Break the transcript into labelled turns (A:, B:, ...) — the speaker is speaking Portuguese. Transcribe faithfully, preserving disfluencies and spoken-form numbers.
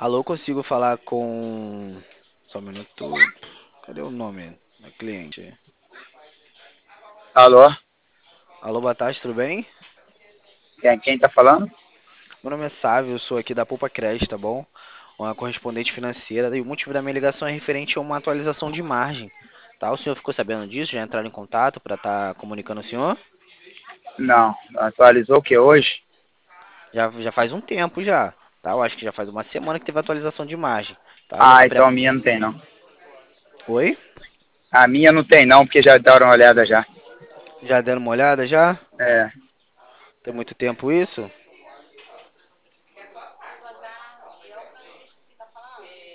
A: Alô, consigo falar com. Só um minuto. Cadê o nome da cliente?
B: Alô?
A: Alô, boa tarde, tudo bem?
B: Quem, quem tá falando?
A: Meu nome é Sávio, eu sou aqui da Poupa Crédito, tá bom? Uma correspondente financeira. E o motivo da minha ligação é referente a uma atualização de margem. Tá? O senhor ficou sabendo disso? Já entraram em contato para estar comunicando ao senhor?
B: Não. Atualizou o que hoje?
A: Já, já faz um tempo já. Tá? Eu acho que já faz uma semana que teve atualização de margem. Tá? Já
B: Ah,
A: comprei a...
B: então a minha não tem não.
A: Oi?
B: A minha não tem não, porque já deram uma olhada já.
A: Já deram uma olhada já?
B: É,
A: Tem muito tempo isso?